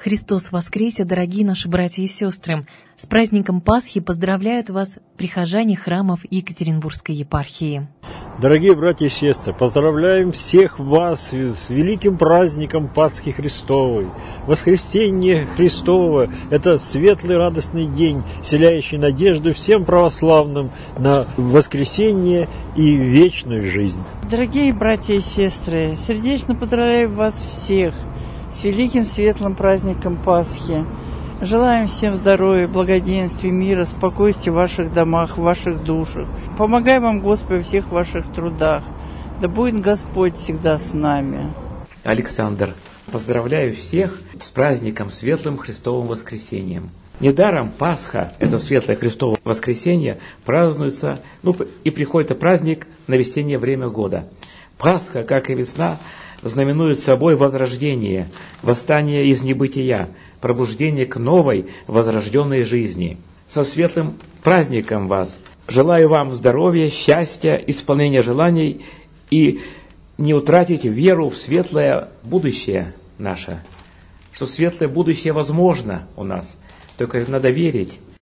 Христос воскресе, дорогие наши братья и сестры! С праздником Пасхи поздравляют вас прихожане храмов Екатеринбургской епархии. Дорогие братья и сестры, поздравляем всех вас с великим праздником Пасхи Христовой. Воскресение Христово – это светлый радостный день, вселяющий надежду всем православным на воскресение и вечную жизнь. Дорогие братья и сестры, сердечно поздравляю вас всех с великим светлым праздником Пасхи. Желаем всем здоровья, благоденствия, мира, спокойствия в ваших домах, в ваших душах. Помогай вам, Господи, во всех ваших трудах. Да будет Господь всегда с нами. Александр, поздравляю всех с праздником Светлым Христовым Воскресением. Недаром Пасха, это Светлое Христово Воскресенье, празднуется, и приходит праздник на весеннее время года. Пасха, как и весна, знаменует собой возрождение, восстание из небытия, пробуждение к новой, возрожденной жизни. Со светлым праздником вас! Желаю вам здоровья, счастья, исполнения желаний и не утратить веру в светлое будущее наше. Что светлое будущее возможно у нас, только надо верить